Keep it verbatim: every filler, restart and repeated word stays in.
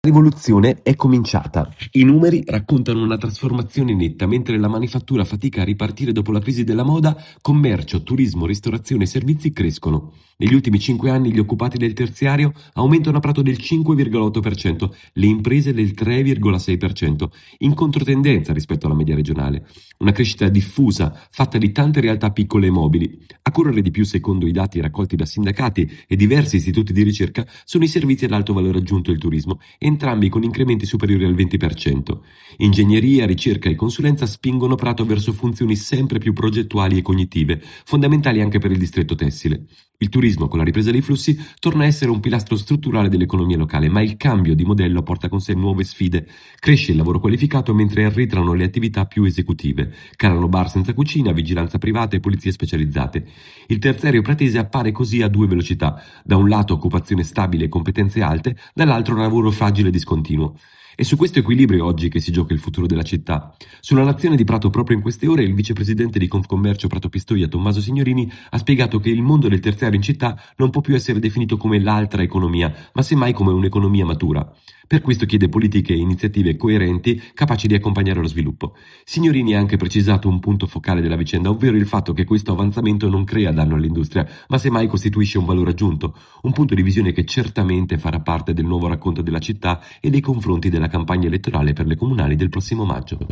La rivoluzione è cominciata. I numeri raccontano una trasformazione netta, mentre la manifattura fatica a ripartire dopo la crisi della moda, commercio, turismo, ristorazione e servizi crescono. Negli ultimi cinque anni gli occupati del terziario aumentano a prato del cinque virgola otto per cento, le imprese del tre virgola sei per cento, in controtendenza rispetto alla media regionale. Una crescita diffusa, fatta di tante realtà piccole e mobili. A correre di più, secondo i dati raccolti da sindacati e diversi istituti di ricerca, sono i servizi ad alto valore aggiunto e il turismo, entrambi con incrementi superiori al venti per cento. Ingegneria, ricerca e consulenza spingono Prato verso funzioni sempre più progettuali e cognitive, fondamentali anche per il distretto tessile. Il turismo, con la ripresa dei flussi, torna a essere un pilastro strutturale dell'economia locale, ma il cambio di modello porta con sé nuove sfide. Cresce il lavoro qualificato mentre arretrano le attività più esecutive. Calano bar senza cucina, vigilanza privata e polizie specializzate. Il terziario pratese appare così a due velocità: da un lato occupazione stabile e competenze alte, dall'altro lavoro fragile e discontinuo. È su questo equilibrio oggi che si gioca il futuro della città. Sulla nazione di Prato proprio in queste ore il vicepresidente di Confcommercio Prato Pistoia, Tommaso Signorini, ha spiegato che il mondo del terziario in città non può più essere definito come l'altra economia, ma semmai come un'economia matura. Per questo chiede politiche e iniziative coerenti capaci di accompagnare lo sviluppo. Signorini ha anche precisato un punto focale della vicenda, ovvero il fatto che questo avanzamento non crea danno all'industria, ma semmai costituisce un valore aggiunto, un punto di visione che certamente farà parte del nuovo racconto della città e dei confronti della campagna elettorale per le comunali del prossimo maggio.